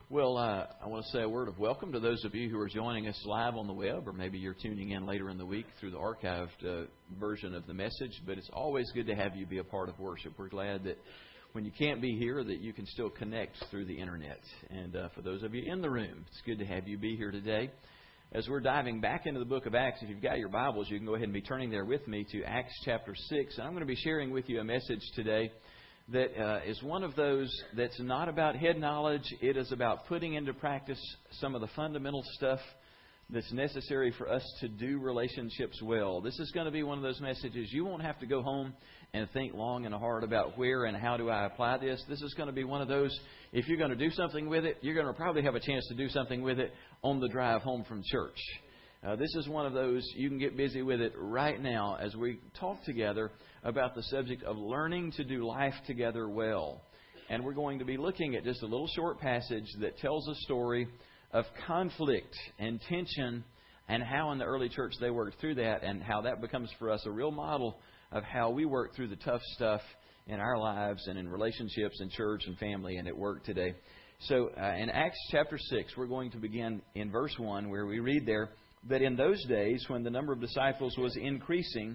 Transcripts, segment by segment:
Well, I want to say a word of welcome to those of you who are joining us live on the web, or maybe you're tuning in later in the week through the archived version of the message. But it's always good to have you be a part of worship. We're glad that when you can't be here, that you can still connect through the Internet. And for those of you in the room, it's good to have you be here today. As we're diving back into the book of Acts, if you've got your Bibles, you can go ahead and be turning there with me to Acts chapter 6. And I'm going to be sharing with you a message today that is one of those that's not about head knowledge. It is about putting into practice some of the fundamental stuff that's necessary for us to do relationships well. This is going to be one of those messages you won't have to go home and think long and hard about where and how do I apply this. This is going to be one of those, if you're going to do something with it, you're going to probably have a chance to do something with it on the drive home from church. This is one of those, you can get busy with it right now as we talk together about the subject of learning to do life together well. And we're going to be looking at just a little short passage that tells a story of conflict and tension and how in the early church they worked through that, and how that becomes for us a real model of how we work through the tough stuff in our lives and in relationships in church and family and at work today. So in Acts chapter 6, we're going to begin in verse 1, where we read there that in those days when the number of disciples was increasing,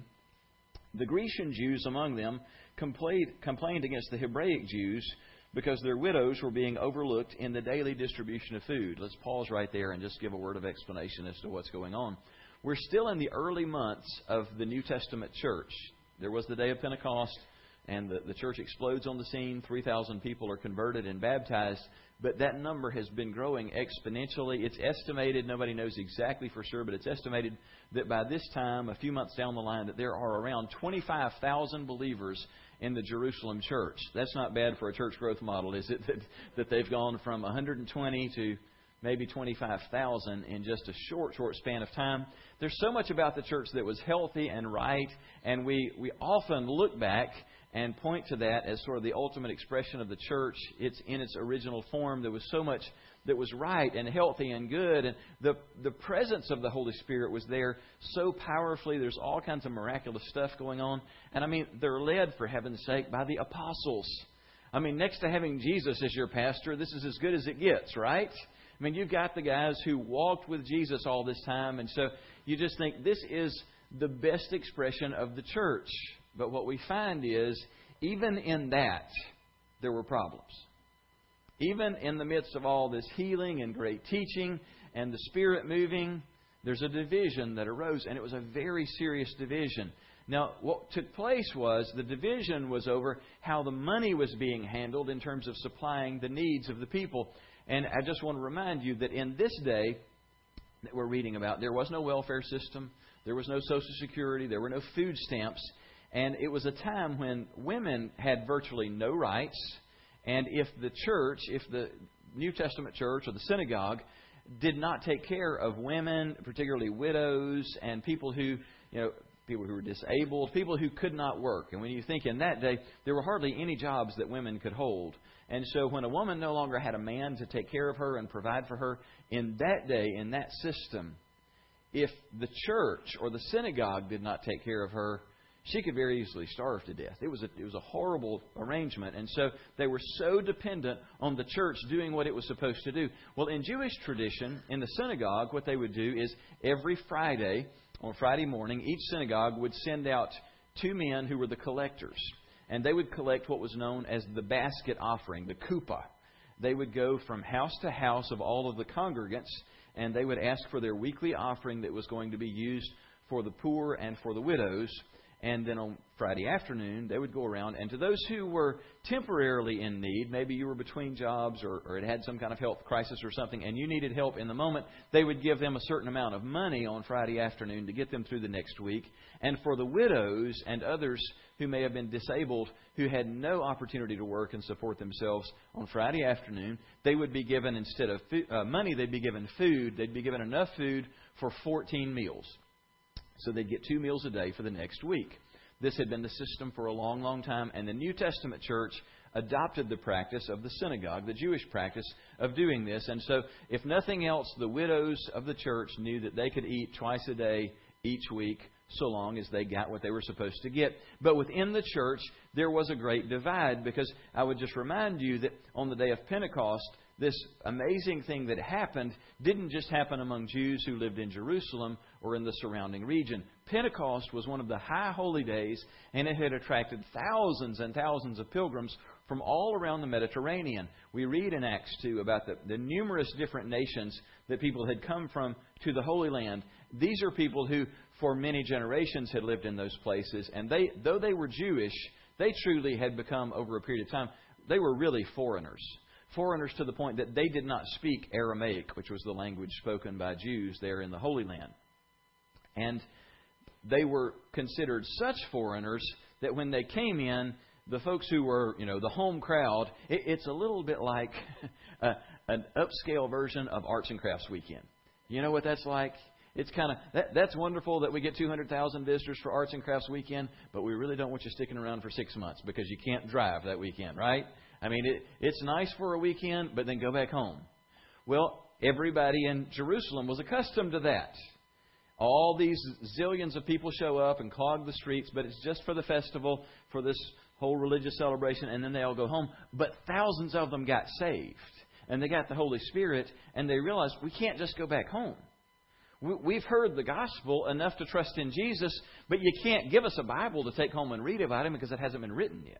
the Grecian Jews among them complained against the Hebraic Jews because their widows were being overlooked in the daily distribution of food. Let's pause right there and just give a word of explanation as to what's going on. We're still in the early months of the New Testament church. There was the day of Pentecost, and the church explodes on the scene. 3,000 people are converted and baptized. But that number has been growing exponentially. It's estimated, nobody knows exactly for sure, but it's estimated that by this time, a few months down the line, that there are around 25,000 believers in the Jerusalem church. That's not bad for a church growth model, is it? That they've gone from 120 to maybe 25,000 in just a short span of time. There's so much about the church that was healthy and right, and we often look back and point to that as sort of the ultimate expression of the church. It's in its original form. There was so much that was right and healthy and good, and the presence of the Holy Spirit was there so powerfully. There's all kinds of miraculous stuff going on. And I mean, they're led, for heaven's sake, by the apostles. I mean, next to having Jesus as your pastor, this is as good as it gets, right? I mean, you've got the guys who walked with Jesus all this time, and so you just think this is the best expression of the church. But what we find is, even in that, there were problems. Even in the midst of all this healing and great teaching and the Spirit moving, there's a division that arose, and it was a very serious division. Now, what took place was the division was over how the money was being handled in terms of supplying the needs of the people. And I just want to remind you that in this day that we're reading about, there was no welfare system, there was no Social Security, there were no food stamps. And it was a time when women had virtually no rights. And if the church, if the New Testament church or the synagogue did not take care of women, particularly widows and people who were disabled, people who could not work. And when you think in that day, there were hardly any jobs that women could hold. And so when a woman no longer had a man to take care of her and provide for her, in that day, in that system, if the church or the synagogue did not take care of her, she could very easily starve to death. It was a horrible arrangement. And so they were so dependent on the church doing what it was supposed to do. Well, in Jewish tradition, in the synagogue, what they would do is every Friday, on Friday morning, each synagogue would send out two men who were the collectors. And they would collect what was known as the basket offering, the kuppah. They would go from house to house of all of the congregants, and they would ask for their weekly offering that was going to be used for the poor and for the widows. And then on Friday afternoon, they would go around, and to those who were temporarily in need, maybe you were between jobs or it had some kind of health crisis or something, and you needed help in the moment, they would give them a certain amount of money on Friday afternoon to get them through the next week. And for the widows and others who may have been disabled, who had no opportunity to work and support themselves on Friday afternoon, they would be given, instead of money, they'd be given food. They'd be given enough food for 14 meals. So they'd get 2 meals a day for the next week. This had been the system for a long, long time. And the New Testament church adopted the practice of the synagogue, the Jewish practice of doing this. And so, if nothing else, the widows of the church knew that they could eat twice a day each week so long as they got what they were supposed to get. But within the church, there was a great divide, because I would just remind you that on the day of Pentecost, this amazing thing that happened didn't just happen among Jews who lived in Jerusalem or in the surrounding region. Pentecost was one of the high holy days, and it had attracted thousands and thousands of pilgrims from all around the Mediterranean. We read in Acts 2 about the numerous different nations that people had come from to the Holy Land. These are people who, for many generations, had lived in those places. And though they were Jewish, they truly had become, over a period of time, they were really foreigners. Foreigners to the point that they did not speak Aramaic, which was the language spoken by Jews there in the Holy Land. And they were considered such foreigners that when they came in, the folks who were, the home crowd, it's a little bit like an upscale version of Arts and Crafts Weekend. You know what that's like? It's kind of, that's wonderful that we get 200,000 visitors for Arts and Crafts Weekend, but we really don't want you sticking around for 6 months because you can't drive that weekend, right? I mean, it's nice for a weekend, but then go back home. Well, everybody in Jerusalem was accustomed to that. All these zillions of people show up and clog the streets, but it's just for the festival, for this whole religious celebration, and then they all go home. But thousands of them got saved, and they got the Holy Spirit, and they realized we can't just go back home. We've heard the gospel enough to trust in Jesus, but you can't give us a Bible to take home and read about Him because it hasn't been written yet.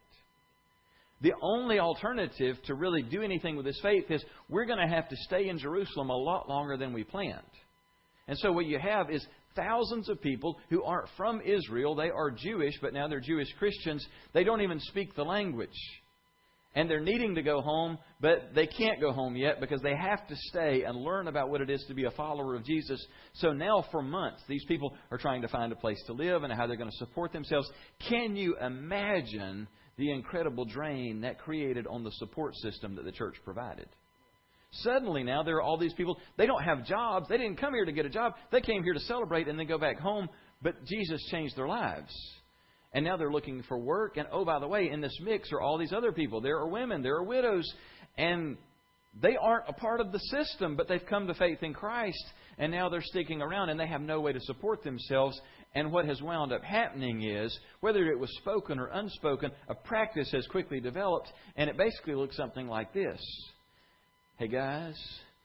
The only alternative to really do anything with this faith is we're going to have to stay in Jerusalem a lot longer than we planned. And so what you have is thousands of people who aren't from Israel. They are Jewish, but now they're Jewish Christians. They don't even speak the language. And they're needing to go home, but they can't go home yet because they have to stay and learn about what it is to be a follower of Jesus. So now for months, these people are trying to find a place to live and how they're going to support themselves. Can you imagine the incredible drain that created on the support system that the church provided? Suddenly now there are all these people. They don't have jobs. They didn't come here to get a job. They came here to celebrate and then go back home. But Jesus changed their lives. And now they're looking for work. And oh, by the way, in this mix are all these other people. There are women. There are widows. And they aren't a part of the system, but they've come to faith in Christ. And now they're sticking around and they have no way to support themselves. And what has wound up happening is, whether it was spoken or unspoken, a practice has quickly developed. And it basically looks something like this. Hey guys,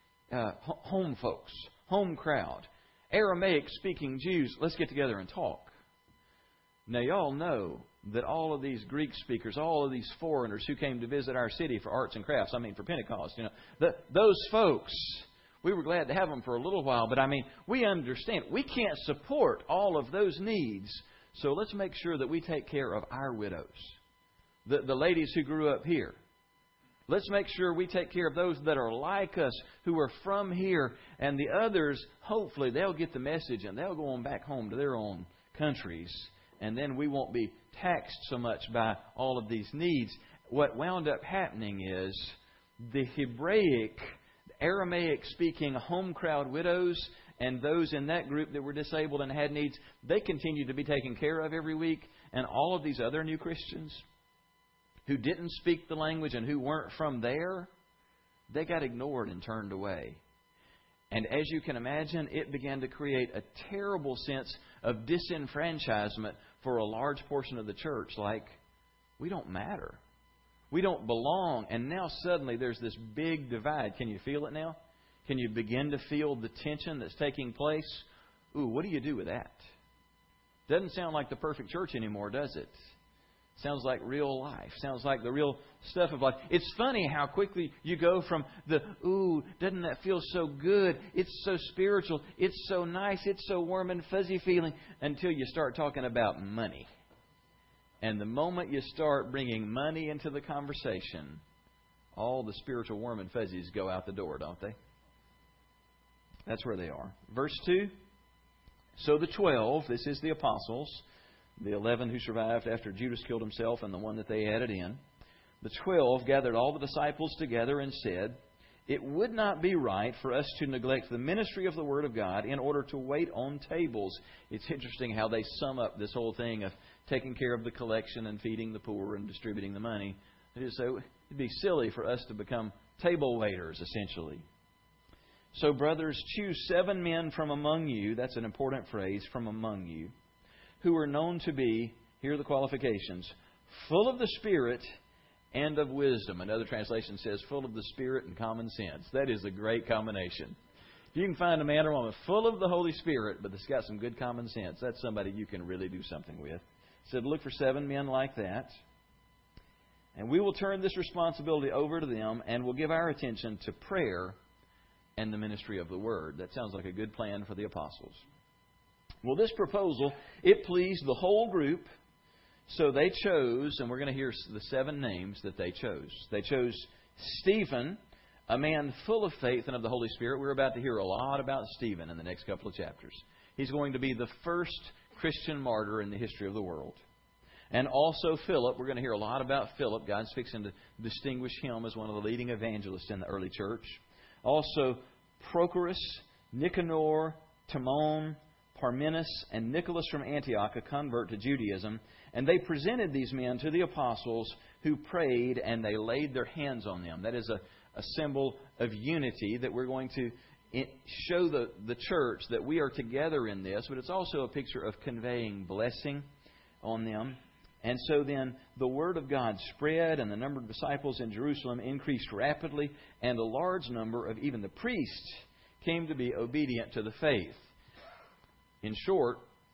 home folks, home crowd, Aramaic speaking Jews, let's get together and talk. Now y'all know that all of these Greek speakers, all of these foreigners who came to visit our city for Arts and Crafts, for Pentecost, those folks, we were glad to have them for a little while, but we understand we can't support all of those needs. So let's make sure that we take care of our widows, the ladies who grew up here. Let's make sure we take care of those that are like us, who are from here. And the others, hopefully, they'll get the message and they'll go on back home to their own countries. And then we won't be taxed so much by all of these needs. What wound up happening is the Hebraic, Aramaic-speaking home crowd widows and those in that group that were disabled and had needs, they continued to be taken care of every week. And all of these other new Christians who didn't speak the language and who weren't from there, they got ignored and turned away. And as you can imagine, it began to create a terrible sense of disenfranchisement for a large portion of the church. Like, we don't matter. We don't belong. And now suddenly there's this big divide. Can you feel it now? Can you begin to feel the tension that's taking place? Ooh, what do you do with that? Doesn't sound like the perfect church anymore, does it? Sounds like real life. Sounds like the real stuff of life. It's funny how quickly you go from the, ooh, doesn't that feel so good? It's so spiritual. It's so nice. It's so warm and fuzzy feeling, until you start talking about money. And the moment you start bringing money into the conversation, all the spiritual warm and fuzzies go out the door, don't they? That's where they are. Verse 2. So the 12, this is the apostles, the 11 who survived after Judas killed himself and the one that they added in. The 12 gathered all the disciples together and said, "It would not be right for us to neglect the ministry of the Word of God in order to wait on tables." It's interesting how they sum up this whole thing of taking care of the collection and feeding the poor and distributing the money. They just say it'd be silly for us to become table waiters, essentially. "So, brothers, choose 7 men from among you," that's an important phrase, "from among you, who are known to be, here are the qualifications, full of the Spirit and of wisdom. Another translation says full of the Spirit and common sense. That is a great combination. If you can find a man or woman full of the Holy Spirit, but that's got some good common sense, that's somebody you can really do something with. He said, look for 7 men like that. And we will turn this responsibility over to them, and we'll give our attention to prayer and the ministry of the Word. That sounds like a good plan for the apostles. Well, this proposal, it pleased the whole group, so they chose, and we're going to hear the 7 names that they chose. They chose Stephen, a man full of faith and of the Holy Spirit. We're about to hear a lot about Stephen in the next couple of chapters. He's going to be the first Christian martyr in the history of the world. And also Philip. We're going to hear a lot about Philip. God's fixing to distinguish him as one of the leading evangelists in the early church. Also Prochorus, Nicanor, Timon, Parmenas, and Nicholas from Antioch, a convert to Judaism. And they presented these men to the apostles, who prayed and they laid their hands on them. That is a symbol of unity, that we're going to show the church that we are together in this. But it's also a picture of conveying blessing on them. And so then the Word of God spread, and the number of disciples in Jerusalem increased rapidly, and a large number of even the priests came to be obedient to the faith. In short,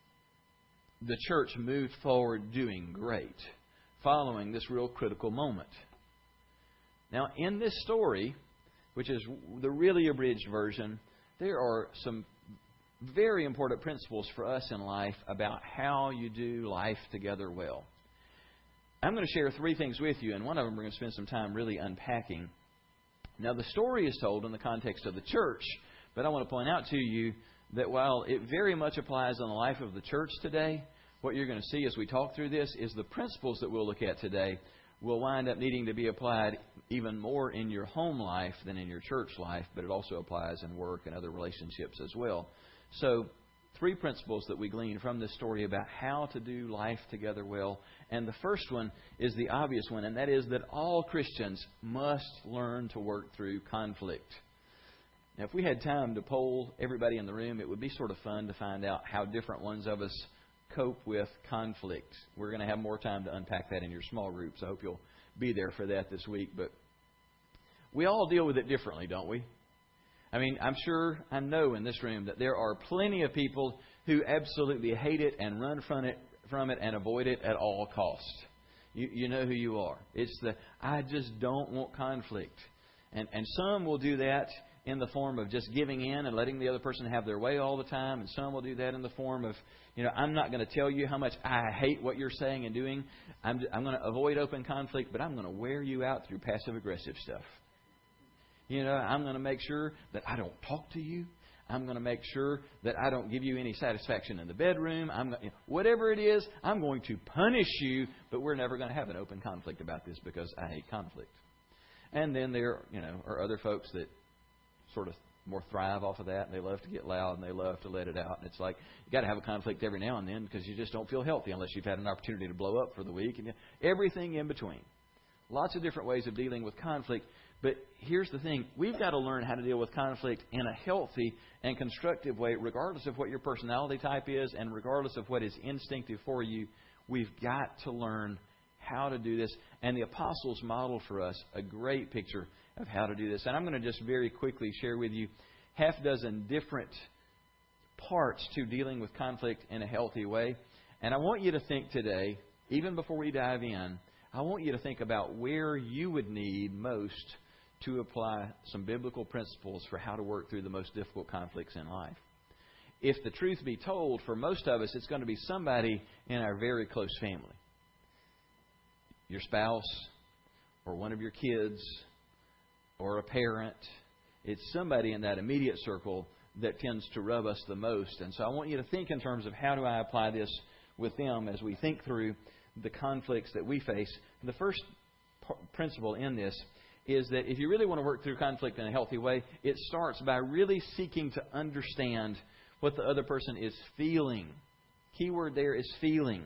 the church moved forward doing great, following this real critical moment. Now, in this story, which is the really abridged version, there are some very important principles for us in life about how you do life together well. I'm going to share 3 things with you, and one of them we're going to spend some time really unpacking. Now, the story is told in the context of the church, but I want to point out to you that while it very much applies on the life of the church today, what you're going to see as we talk through this is the principles that we'll look at today will wind up needing to be applied even more in your home life than in your church life, but it also applies in work and other relationships as well. So, 3 principles that we glean from this story about how to do life together well. And the first one is the obvious one, and that is that all Christians must learn to work through conflict. Now, if we had time to poll everybody in the room, it would be sort of fun to find out how different ones of us cope with conflict. We're going to have more time to unpack that in your small groups. I hope you'll be there for that this week. But we all deal with it differently, don't we? I mean, I know in this room that there are plenty of people who absolutely hate it and run from it and avoid it at all costs. You know who you are. It's I just don't want conflict. And some will do that in the form of just giving in and letting the other person have their way all the time. And some will do that in the form of, I'm not going to tell you how much I hate what you're saying and doing. I'm going to avoid open conflict, but I'm going to wear you out through passive-aggressive stuff. I'm going to make sure that I don't talk to you. I'm going to make sure that I don't give you any satisfaction in the bedroom. Whatever it is, I'm going to punish you, but we're never going to have an open conflict about this because I hate conflict. And then there, are other folks that sort of more thrive off of that, and they love to get loud and they love to let it out. And it's like you got to have a conflict every now and then because you just don't feel healthy unless you've had an opportunity to blow up for the week, and everything in between. Lots of different ways of dealing with conflict. But here's the thing. We've got to learn how to deal with conflict in a healthy and constructive way, regardless of what your personality type is and regardless of what is instinctive for you. We've got to learn how to do this. And the apostles model for us a great picture of how to do this. And I'm going to just very quickly share with you half a dozen different parts to dealing with conflict in a healthy way. And I want you to think today, even before we dive in, I want you to think about where you would need most to apply some biblical principles for how to work through the most difficult conflicts in life. If the truth be told, for most of us, it's going to be somebody in our very close family. Your spouse, or one of your kids, or a parent. It's somebody in that immediate circle that tends to rub us the most. And so I want you to think in terms of how do I apply this with them as we think through the conflicts that we face. The first principle in this is that if you really want to work through conflict in a healthy way, it starts by really seeking to understand what the other person is feeling. Keyword there is feeling.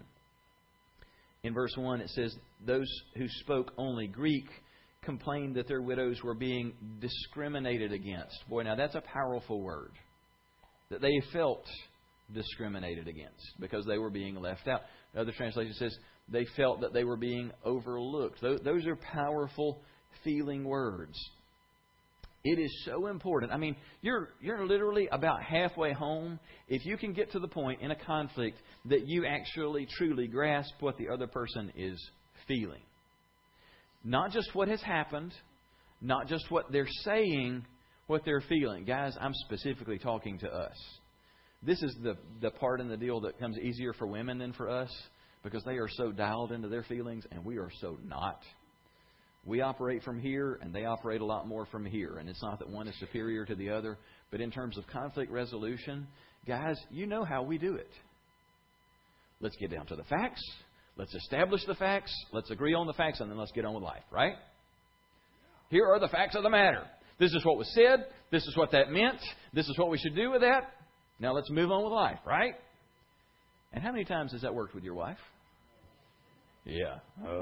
In verse 1 it says, those who spoke only Greek complained that their widows were being discriminated against. Boy, now that's a powerful word. That they felt discriminated against because they were being left out. Another translation says they felt that they were being overlooked. Those are powerful feeling words. It is so important. I mean, you're literally about halfway home if you can get to the point in a conflict that you actually truly grasp what the other person is feeling. Not just what has happened, not just what they're saying, what they're feeling. Guys, I'm specifically talking to us. This is the part in the deal that comes easier for women than for us because they are so dialed into their feelings and we are so not. We operate from here and they operate a lot more from here. And it's not that one is superior to the other, but in terms of conflict resolution, guys, you know how we do it. Let's get down to the facts. Let's establish the facts. Let's agree on the facts and then let's get on with life, right? Here are the facts of the matter. This is what was said. This is what that meant. This is what we should do with that. Now let's move on with life, right? And how many times has that worked with your wife? Yeah.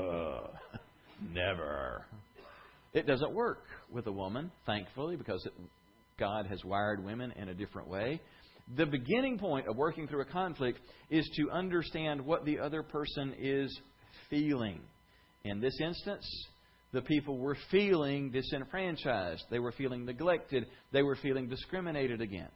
Never. It doesn't work with a woman, thankfully, because God has wired women in a different way. The beginning point of working through a conflict is to understand what the other person is feeling. In this instance, the people were feeling disenfranchised. They were feeling neglected. They were feeling discriminated against.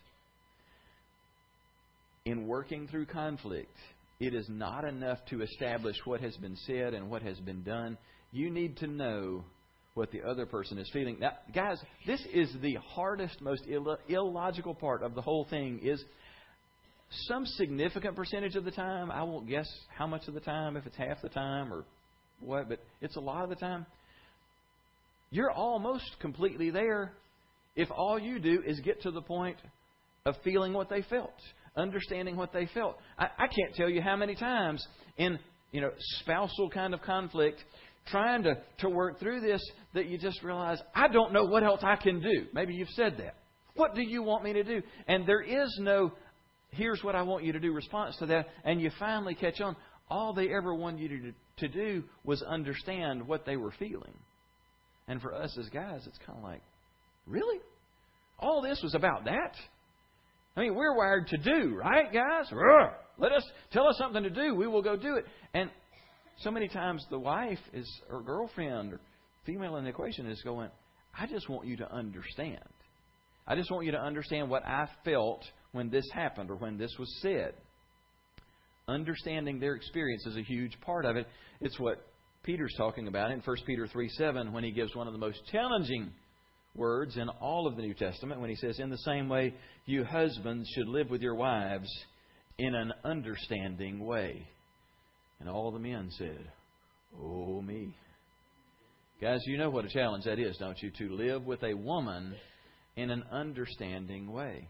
In working through conflict, it is not enough to establish what has been said and what has been done. You need to know what the other person is feeling. Now, guys, this is the hardest, most illogical part of the whole thing is some significant percentage of the time, I won't guess how much of the time, if it's half the time or what, but it's a lot of the time. You're almost completely there if all you do is get to the point of feeling what they felt. Understanding what they felt. I can't tell you how many times in spousal kind of conflict, trying to work through this, that you just realize, I don't know what else I can do. Maybe you've said that. What do you want me to do? And there is no, here's what I want you to do response to that. And you finally catch on. All they ever wanted you to do was understand what they were feeling. And for us as guys, it's kind of like, really? All this was about that? I mean, we're wired to do, right, guys? Tell us something to do. We will go do it. And so many times the wife is, or girlfriend or female in the equation is going, I just want you to understand. I just want you to understand what I felt when this happened or when this was said. Understanding their experience is a huge part of it. It's what Peter's talking about in 1 Peter 3:7 when he gives one of the most challenging words in all of the New Testament when he says, in the same way, you husbands should live with your wives in an understanding way. And all the men said, oh, me. Guys, you know what a challenge that is, don't you? To live with a woman in an understanding way.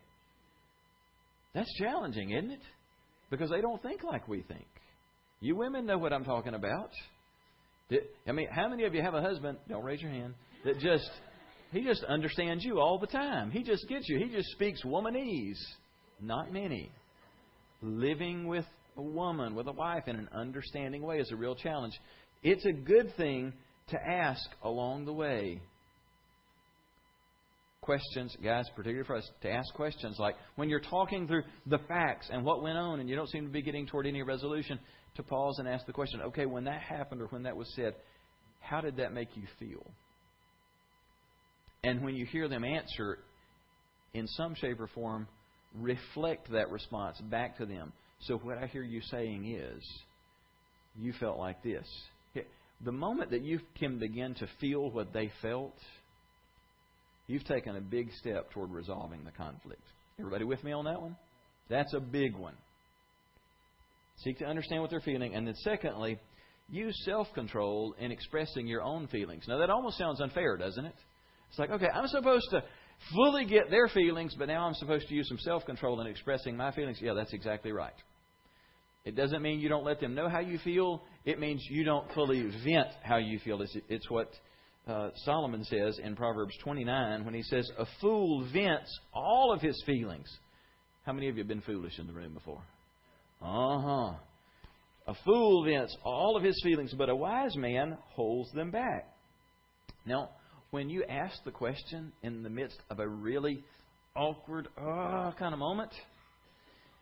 That's challenging, isn't it? Because they don't think like we think. You women know what I'm talking about. I mean, how many of you have a husband, don't raise your hand, that he just understands you all the time. He just gets you. He just speaks womanese. Not many. Living with a woman, with a wife in an understanding way is a real challenge. It's a good thing to ask along the way. Questions, guys, particularly for us, to ask questions like when you're talking through the facts and what went on and you don't seem to be getting toward any resolution, to pause and ask the question, okay, when that happened or when that was said, how did that make you feel? And when you hear them answer, in some shape or form, reflect that response back to them. So what I hear you saying is, you felt like this. The moment that you can begin to feel what they felt, you've taken a big step toward resolving the conflict. Everybody with me on that one? That's a big one. Seek to understand what they're feeling. And then secondly, use self-control in expressing your own feelings. Now that almost sounds unfair, doesn't it? It's like, okay, I'm supposed to fully get their feelings, but now I'm supposed to use some self-control in expressing my feelings. Yeah, that's exactly right. It doesn't mean you don't let them know how you feel. It means you don't fully vent how you feel. It's what Solomon says in Proverbs 29 when he says, a fool vents all of his feelings. How many of you have been foolish in the room before? A fool vents all of his feelings, but a wise man holds them back. Now, when you ask the question in the midst of a really awkward kind of moment,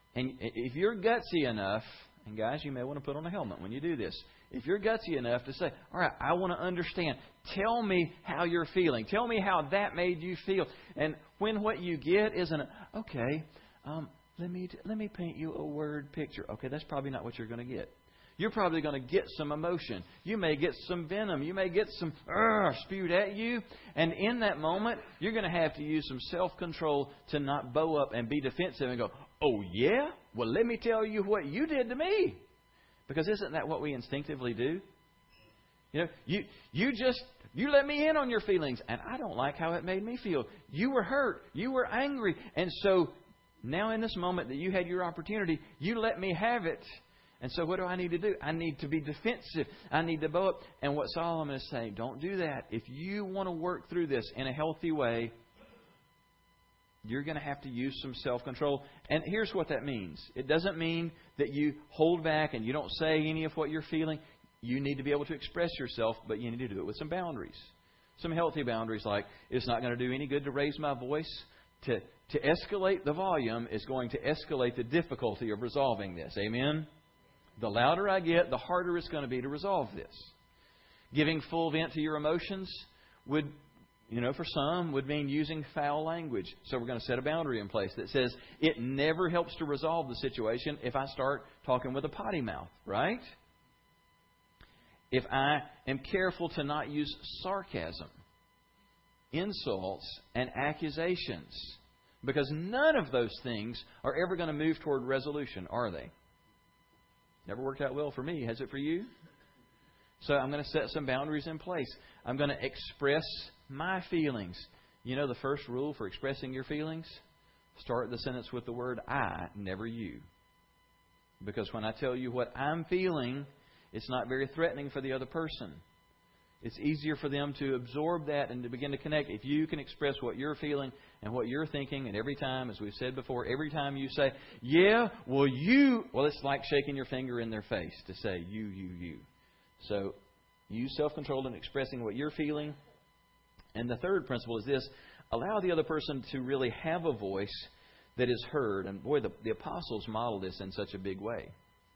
And if you're gutsy enough, and guys, you may want to put on a helmet when you do this. If you're gutsy enough to say, all right, I want to understand. Tell me how you're feeling. Tell me how that made you feel. And when what you get isn't, okay, let me paint you a word picture. Okay, that's probably not what you're going to get. You're probably going to get some emotion. You may get some venom. You may get some spewed at you. And in that moment, you're going to have to use some self-control to not bow up and be defensive and go, oh, yeah? Well, let me tell you what you did to me. Because isn't that what we instinctively do? You know, you let me in on your feelings, and I don't like how it made me feel. You were hurt. You were angry. And so now in this moment that you had your opportunity, you let me have it. And so what do I need to do? I need to be defensive. I need to bow up. And what Solomon is saying, don't do that. If you want to work through this in a healthy way, you're going to have to use some self-control. And here's what that means. It doesn't mean that you hold back and you don't say any of what you're feeling. You need to be able to express yourself, but you need to do it with some boundaries. Some healthy boundaries like, it's not going to do any good to raise my voice. To escalate the volume is going to escalate the difficulty of resolving this. Amen? The louder I get, the harder it's going to be to resolve this. Giving full vent to your emotions would, for some, would mean using foul language. So we're going to set a boundary in place that says it never helps to resolve the situation if I start talking with a potty mouth, right? If I am careful to not use sarcasm, insults, and accusations. Because none of those things are ever going to move toward resolution, are they? Never worked out well for me. Has it for you? So I'm going to set some boundaries in place. I'm going to express my feelings. You know the first rule for expressing your feelings? Start the sentence with the word I, never you. Because when I tell you what I'm feeling, it's not very threatening for the other person. It's easier for them to absorb that and to begin to connect. If you can express what you're feeling and what you're thinking, and every time, as we've said before, every time you say, it's like shaking your finger in their face to say, you. So use self-control in expressing what you're feeling. And the third principle is this: allow the other person to really have a voice that is heard. And boy, the apostles model this in such a big way.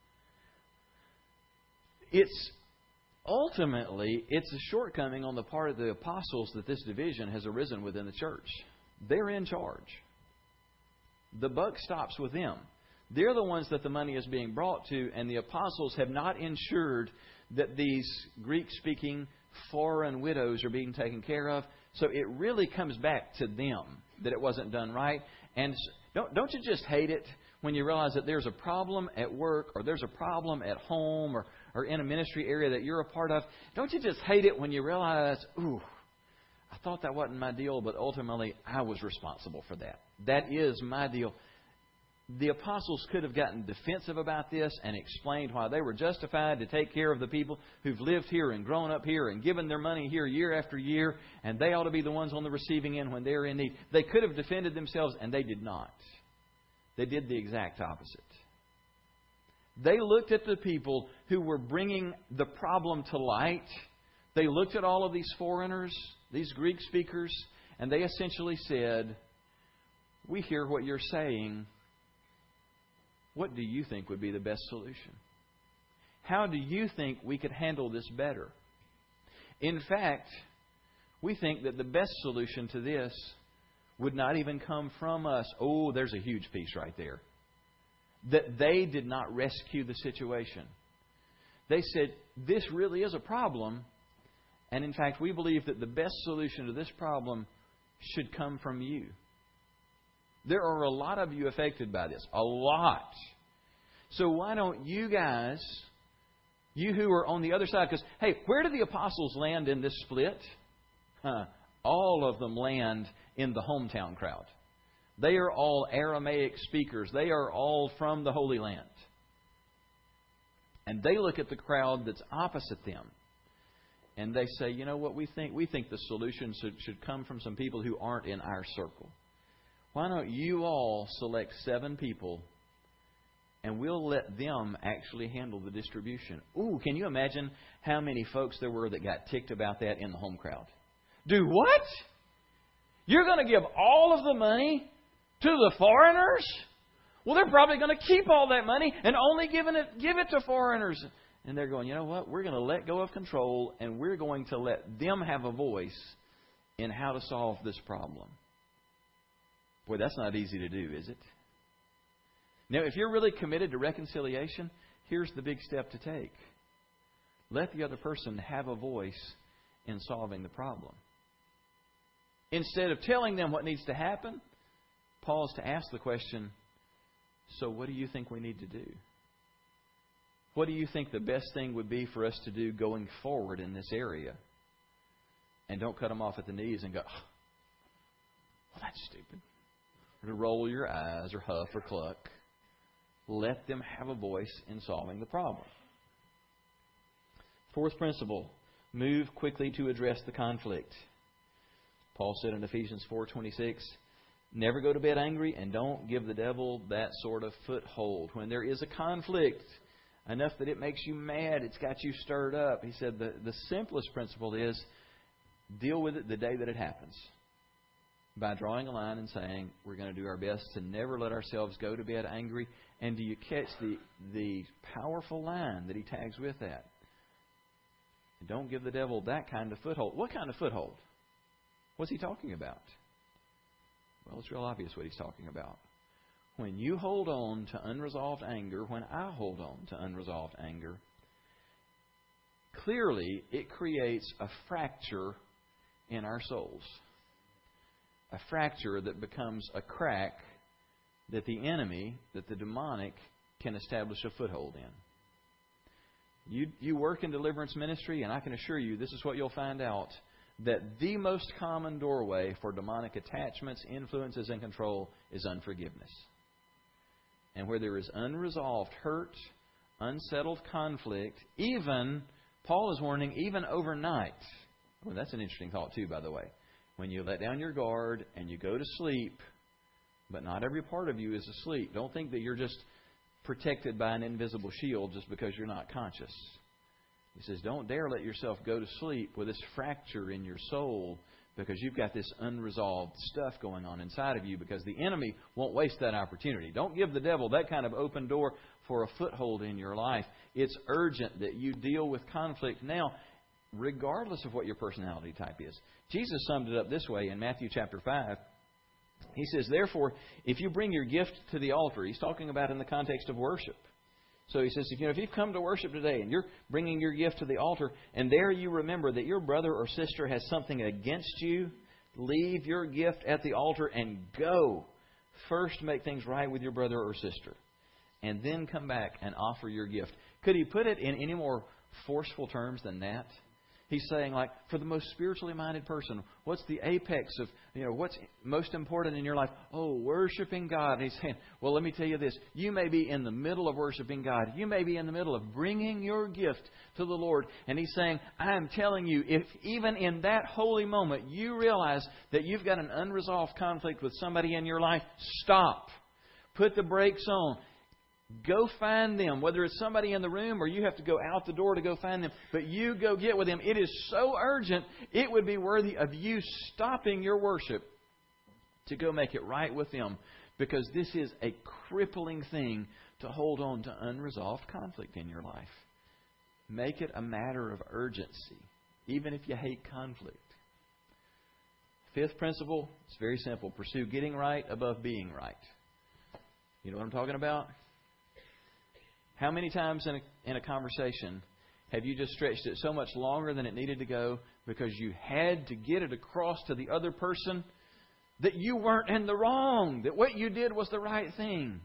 Ultimately, it's a shortcoming on the part of the apostles that this division has arisen within the church. They're in charge. The buck stops with them. They're the ones that the money is being brought to, and the apostles have not ensured that these Greek-speaking foreign widows are being taken care of. So it really comes back to them that it wasn't done right. And don't you just hate it when you realize that there's a problem at work, or there's a problem at home, or in a ministry area that you're a part of? Don't you just hate it when you realize, I thought that wasn't my deal, but ultimately I was responsible for that. That is my deal. The apostles could have gotten defensive about this and explained why they were justified to take care of the people who've lived here and grown up here and given their money here year after year, and they ought to be the ones on the receiving end when they're in need. They could have defended themselves, and they did not. They did the exact opposite. They looked at the people who were bringing the problem to light. They looked at all of these foreigners, these Greek speakers, and they essentially said, we hear what you're saying. What do you think would be the best solution? How do you think we could handle this better? In fact, we think that the best solution to this would not even come from us. Oh, there's a huge piece right there. That they did not rescue the situation. They said, this really is a problem. And in fact, we believe that the best solution to this problem should come from you. There are a lot of you affected by this. A lot. So why don't you guys, you who are on the other side, because, hey, where do the apostles land in this split? All of them land in the hometown crowd. They are all Aramaic speakers. They are all from the Holy Land. And they look at the crowd that's opposite them. And they say, you know what we think? We think the solution should come from some people who aren't in our circle. Why don't you all select 7 people and we'll let them actually handle the distribution? Ooh, can you imagine how many folks there were that got ticked about that in the home crowd? Do what? You're going to give all of the money to the foreigners? Well, they're probably going to keep all that money and only give it to foreigners. And they're going, you know what? We're going to let go of control and we're going to let them have a voice in how to solve this problem. Boy, that's not easy to do, is it? Now, if you're really committed to reconciliation, here's the big step to take. Let the other person have a voice in solving the problem. Instead of telling them what needs to happen, pause to ask the question, so what do you think we need to do? What do you think the best thing would be for us to do going forward in this area? And don't cut them off at the knees and go, oh, well, that's stupid. Or to roll your eyes or huff or cluck. Let them have a voice in solving the problem. Fourth principle, move quickly to address the conflict. Paul said in Ephesians 4:26, never go to bed angry and don't give the devil that sort of foothold. When there is a conflict, enough that it makes you mad, it's got you stirred up. He said the simplest principle is deal with it the day that it happens. By drawing a line and saying, we're going to do our best to never let ourselves go to bed angry. And do you catch the powerful line that he tags with that? Don't give the devil that kind of foothold. What kind of foothold? What's he talking about? Well, it's real obvious what he's talking about. When you hold on to unresolved anger, when I hold on to unresolved anger, clearly it creates a fracture in our souls. A fracture that becomes a crack that the enemy, that the demonic, can establish a foothold in. You work in deliverance ministry, and I can assure you, this is what you'll find out, that the most common doorway for demonic attachments, influences, and control is unforgiveness. And where there is unresolved hurt, unsettled conflict, even, Paul is warning, even overnight. Well, that's an interesting thought too, by the way. When you let down your guard and you go to sleep, but not every part of you is asleep. Don't think that you're just protected by an invisible shield just because you're not conscious. He says, don't dare let yourself go to sleep with this fracture in your soul because you've got this unresolved stuff going on inside of you, because the enemy won't waste that opportunity. Don't give the devil that kind of open door for a foothold in your life. It's urgent that you deal with conflict now, regardless of what your personality type is. Jesus summed it up this way in Matthew chapter 5. He says, therefore, if you bring your gift to the altar, he's talking about in the context of worship. So he says, if you've come to worship today and you're bringing your gift to the altar, and there you remember that your brother or sister has something against you, leave your gift at the altar and go. First make things right with your brother or sister, and then come back and offer your gift. Could he put it in any more forceful terms than that? He's saying, like, for the most spiritually minded person, what's the apex of, what's most important in your life? Oh, worshiping God. And he's saying, well, let me tell you this. You may be in the middle of worshiping God. You may be in the middle of bringing your gift to the Lord. And he's saying, I am telling you, if even in that holy moment you realize that you've got an unresolved conflict with somebody in your life, stop. Put the brakes on. Go find them, whether it's somebody in the room or you have to go out the door to go find them. But you go get with them. It is so urgent, it would be worthy of you stopping your worship to go make it right with them. Because this is a crippling thing to hold on to unresolved conflict in your life. Make it a matter of urgency, even if you hate conflict. Fifth principle, it's very simple. Pursue getting right above being right. You know what I'm talking about? How many times in a conversation have you just stretched it so much longer than it needed to go because you had to get it across to the other person that you weren't in the wrong, that what you did was the right thing?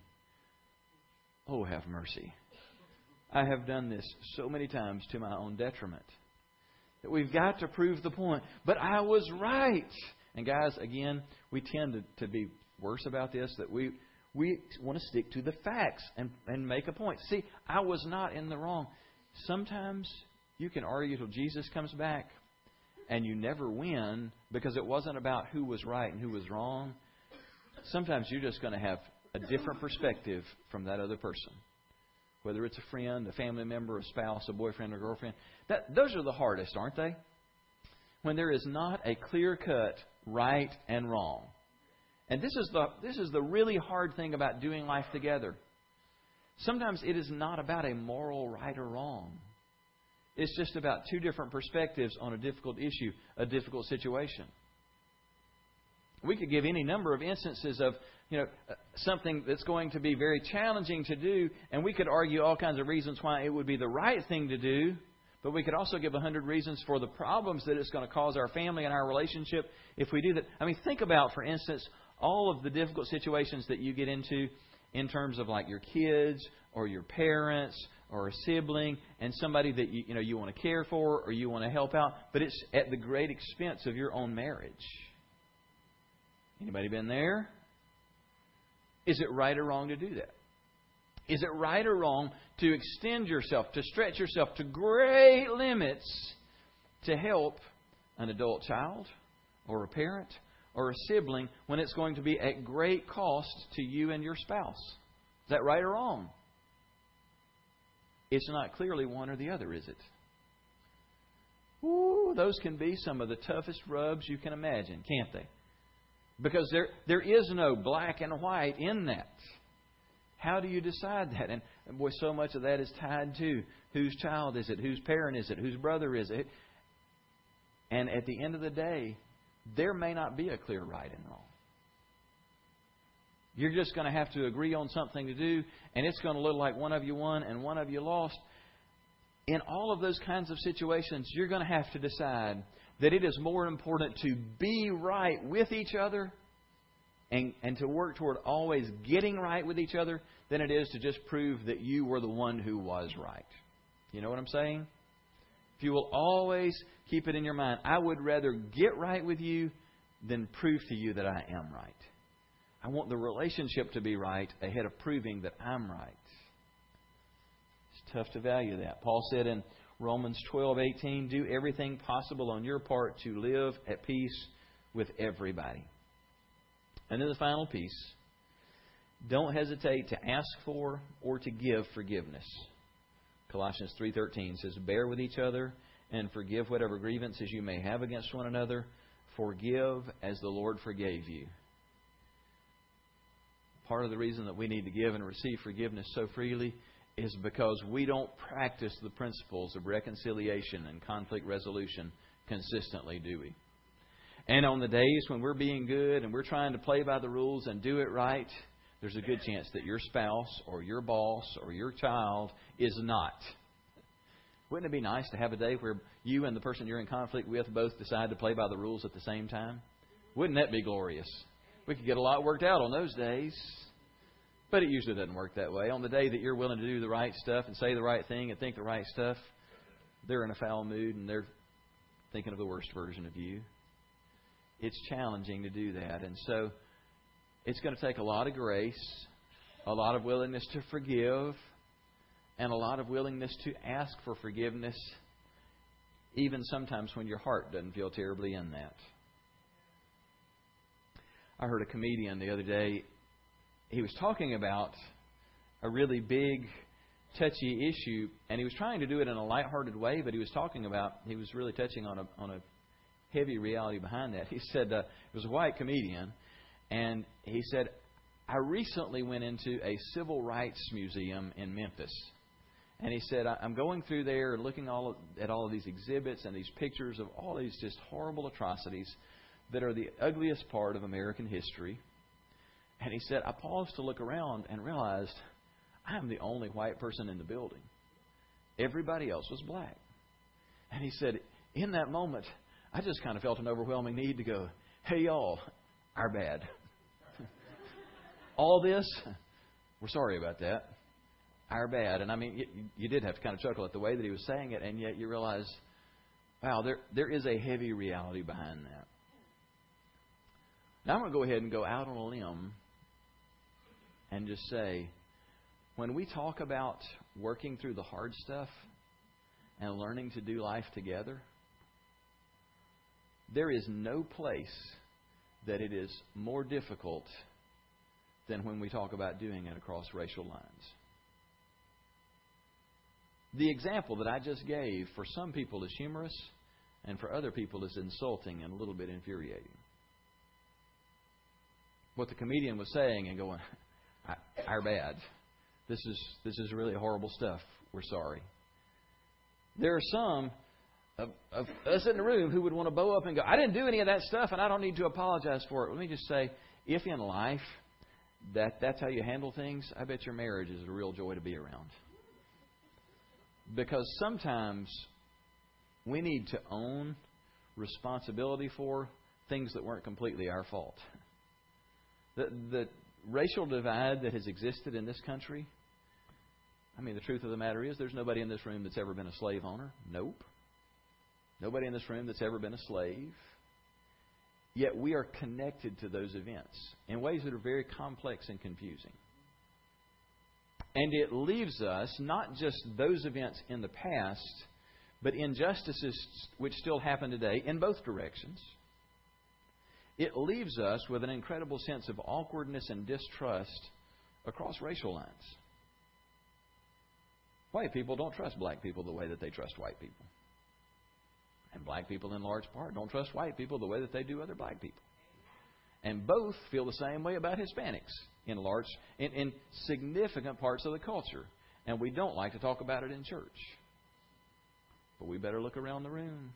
Oh, have mercy. I have done this so many times to my own detriment. That we've got to prove the point. But I was right. And guys, again, we tend to be worse about this, that we want to stick to the facts and make a point. See, I was not in the wrong. Sometimes you can argue till Jesus comes back and you never win because it wasn't about who was right and who was wrong. Sometimes you're just going to have a different perspective from that other person. Whether it's a friend, a family member, a spouse, a boyfriend or girlfriend. Those are the hardest, aren't they? When there is not a clear-cut right and wrong. And this is the really hard thing about doing life together. Sometimes it is not about a moral right or wrong. It's just about two different perspectives on a difficult issue, a difficult situation. We could give any number of instances of, something that's going to be very challenging to do, and we could argue all kinds of reasons why it would be the right thing to do, but we could also give 100 reasons for the problems that it's going to cause our family and our relationship if we do that. I mean, think about, for instance, all of the difficult situations that you get into in terms of like your kids or your parents or a sibling and somebody that you want to care for or you want to help out, but it's at the great expense of your own marriage. Anybody been there? Is it right or wrong to do that? Is it right or wrong to extend yourself, to stretch yourself to great limits to help an adult child or a parent or a sibling when it's going to be at great cost to you and your spouse? Is that right or wrong? It's not clearly one or the other, is it? Ooh, those can be some of the toughest rubs you can imagine, can't they? Because there is no black and white in that. How do you decide that? And boy, so much of that is tied to whose child is it, whose parent is it, whose brother is it. And at the end of the day, there may not be a clear right and wrong. You're just going to have to agree on something to do, and it's going to look like one of you won and one of you lost. In all of those kinds of situations, you're going to have to decide that it is more important to be right with each other and to work toward always getting right with each other than it is to just prove that you were the one who was right. You know what I'm saying? If you will always keep it in your mind, I would rather get right with you than prove to you that I am right. I want the relationship to be right ahead of proving that I'm right. It's tough to value that. Paul said in Romans 12:18, do everything possible on your part to live at peace with everybody. And then the final piece, don't hesitate to ask for or to give forgiveness. Colossians 3:13 says, bear with each other and forgive whatever grievances you may have against one another. Forgive as the Lord forgave you. Part of the reason that we need to give and receive forgiveness so freely is because we don't practice the principles of reconciliation and conflict resolution consistently, do we? And on the days when we're being good and we're trying to play by the rules and do it right, there's a good chance that your spouse or your boss or your child is not. Wouldn't it be nice to have a day where you and the person you're in conflict with both decide to play by the rules at the same time? Wouldn't that be glorious? We could get a lot worked out on those days. But it usually doesn't work that way. On the day that you're willing to do the right stuff and say the right thing and think the right stuff, they're in a foul mood and they're thinking of the worst version of you. It's challenging to do that. And so it's going to take a lot of grace, a lot of willingness to forgive, and a lot of willingness to ask for forgiveness, even sometimes when your heart doesn't feel terribly in that. I heard a comedian the other day. He was talking about a really big, touchy issue, and he was trying to do it in a lighthearted way, but he was really touching on a heavy reality behind that. He said, it was a white comedian, and he said, I recently went into a civil rights museum in Memphis. And he said, I'm going through there and looking at all of these exhibits and these pictures of all these just horrible atrocities that are the ugliest part of American history. And he said, I paused to look around and realized I'm the only white person in the building. Everybody else was black. And he said, in that moment, I just kind of felt an overwhelming need to go, hey, y'all, our bad. All this, we're sorry about that. Our bad. And I mean, you did have to kind of chuckle at the way that he was saying it, and yet you realize, wow, there is a heavy reality behind that. Now I'm going to go ahead and go out on a limb and just say, when we talk about working through the hard stuff and learning to do life together, there is no place that it is more difficult than when we talk about doing it across racial lines. The example that I just gave for some people is humorous, and for other people is insulting and a little bit infuriating. what the comedian was saying and going, "Our bad. This is really horrible stuff. We're sorry." There are some of us in the room who would want to bow up and go, "I didn't do any of that stuff, and I don't need to apologize for it." Let me just say, if in life that's how you handle things, I bet your marriage is a real joy to be around. Because sometimes we need to own responsibility for things that weren't completely our fault. The racial divide that has existed in this country, I mean, the truth of the matter is there's nobody in this room that's ever been a slave owner. Nope. Nobody in this room that's ever been a slave. Yet we are connected to those events in ways that are very complex and confusing. And it leaves us not just those events in the past, but injustices which still happen today in both directions. It leaves us with an incredible sense of awkwardness and distrust across racial lines. White people don't trust black people the way that they trust white people. And black people, in large part, don't trust white people the way that they do other black people. And both feel the same way about Hispanics in significant parts of the culture. And we don't like to talk about it in church. But we better look around the room.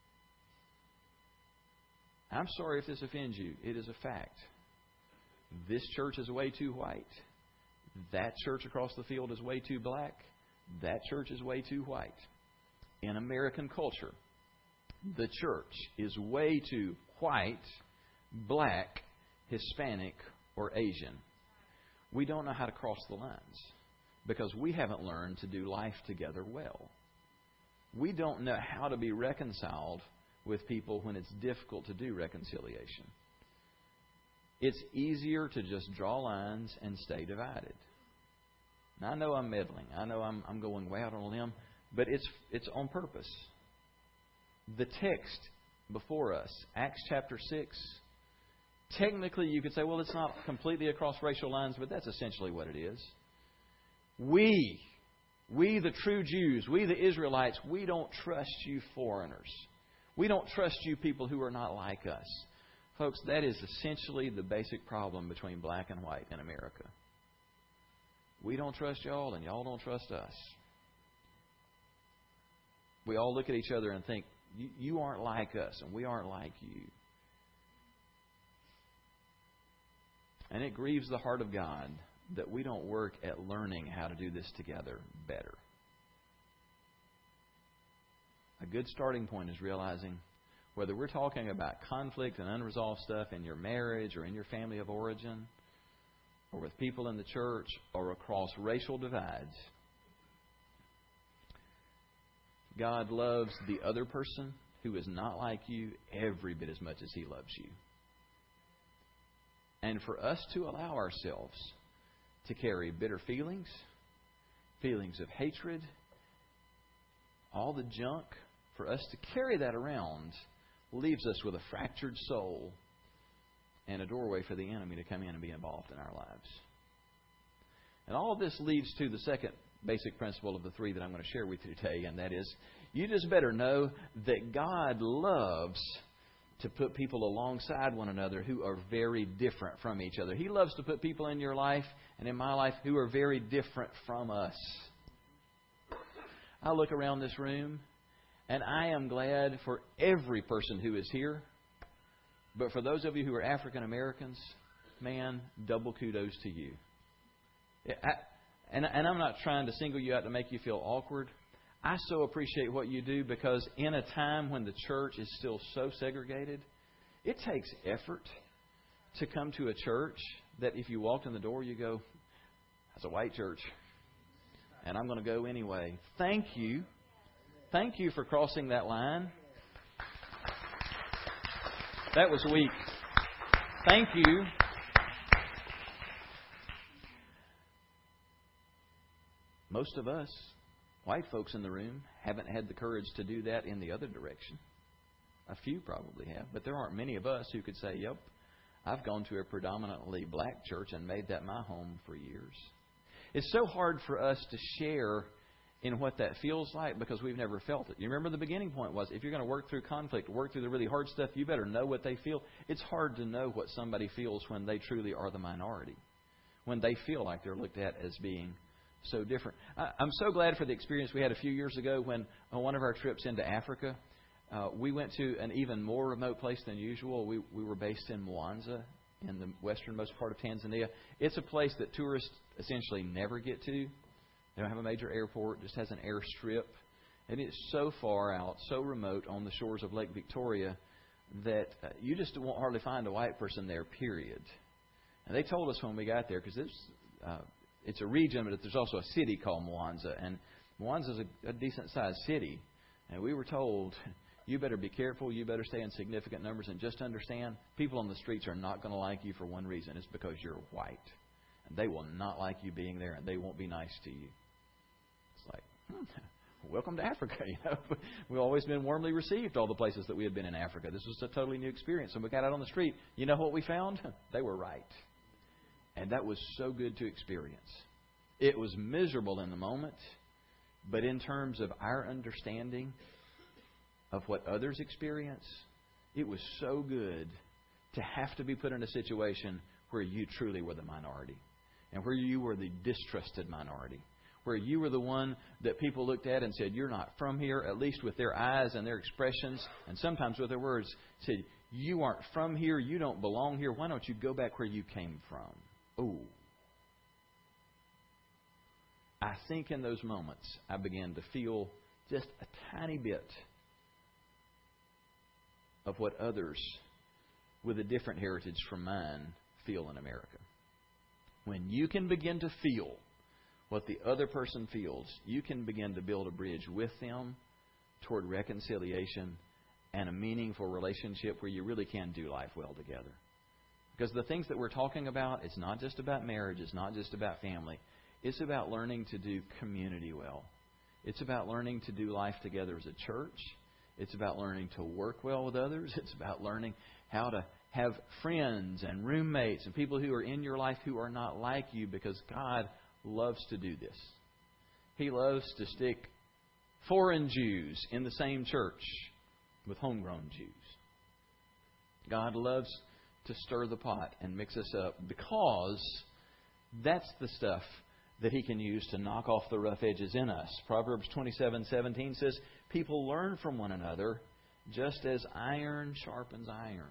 I'm sorry if this offends you. It is a fact. This church is way too white. That church across the field is way too black. That church is way too white. In American culture, the church is way too white, black, Hispanic, or Asian. We don't know how to cross the lines because we haven't learned to do life together well. We don't know how to be reconciled with people when it's difficult to do reconciliation. It's easier to just draw lines and stay divided. Now, I know I'm meddling. I know I'm going way out on a limb, but it's on purpose. The text before us, Acts chapter 6, technically you could say, well, it's not completely across racial lines, but that's essentially what it is. We the true Jews, we the Israelites, we don't trust you foreigners. We don't trust you people who are not like us. Folks, that is essentially the basic problem between black and white in America. We don't trust y'all, and y'all don't trust us. We all look at each other and think, you aren't like us, and we aren't like you. And it grieves the heart of God that we don't work at learning how to do this together better. A good starting point is realizing whether we're talking about conflict and unresolved stuff in your marriage or in your family of origin, or with people in the church, or across racial divides, God loves the other person who is not like you every bit as much as He loves you. And for us to allow ourselves to carry bitter feelings, feelings of hatred, all the junk, for us to carry that around leaves us with a fractured soul and a doorway for the enemy to come in and be involved in our lives. And all of this leads to the second basic principle of the three that I'm going to share with you today, and that is, you just better know that God loves to put people alongside one another who are very different from each other. He loves to put people in your life and in my life who are very different from us. I look around this room, and I am glad for every person who is here. But for those of you who are African Americans, man, double kudos to you. And I'm not trying to single you out to make you feel awkward. I so appreciate what you do because in a time when the church is still so segregated, it takes effort to come to a church that if you walked in the door, you go, that's a white church, and I'm going to go anyway. Thank you. Thank you for crossing that line. That was weak. Thank you. Most of us, white folks in the room, haven't had the courage to do that in the other direction. A few probably have, but there aren't many of us who could say, yep, I've gone to a predominantly black church and made that my home for years. It's so hard for us to share in what that feels like because we've never felt it. You remember the beginning point was, if you're going to work through conflict, work through the really hard stuff, you better know what they feel. It's hard to know what somebody feels when they truly are the minority, when they feel like they're looked at as being so different. I'm so glad for the experience we had a few years ago when on one of our trips into Africa, we went to an even more remote place than usual. We were based in Mwanza, in the westernmost part of Tanzania. It's a place that tourists essentially never get to. They don't have a major airport, just has an airstrip. And it's so far out, so remote on the shores of Lake Victoria that you just won't hardly find a white person there, period. And they told us when we got there, because it's a region, but there's also a city called Mwanza. And Mwanza is a decent-sized city. And we were told, you better be careful, you better stay in significant numbers, and just understand, people on the streets are not going to like you for one reason. It's because you're white. And they will not like you being there, and they won't be nice to you. It's like, welcome to Africa. We've always been warmly received all the places that we had been in Africa. This was a totally new experience. And we got out on the street. You know what we found? They were right. And that was so good to experience. It was miserable in the moment, but in terms of our understanding of what others experience, it was so good to have to be put in a situation where you truly were the minority and where you were the distrusted minority, where you were the one that people looked at and said, you're not from here, at least with their eyes and their expressions, and sometimes with their words, said, you aren't from here, you don't belong here, why don't you go back where you came from? Oh. I think in those moments I began to feel just a tiny bit of what others with a different heritage from mine feel in America. When you can begin to feel what the other person feels, you can begin to build a bridge with them toward reconciliation and a meaningful relationship where you really can do life well together. Because the things that we're talking about, it's not just about marriage, it's not just about family. It's about learning to do community well. It's about learning to do life together as a church. It's about learning to work well with others. It's about learning how to have friends and roommates and people who are in your life who are not like you, because God loves to do this. He loves to stick foreign Jews in the same church with homegrown Jews. God loves to stir the pot and mix us up, because that's the stuff that He can use to knock off the rough edges in us. Proverbs 27:17 says, people learn from one another just as iron sharpens iron.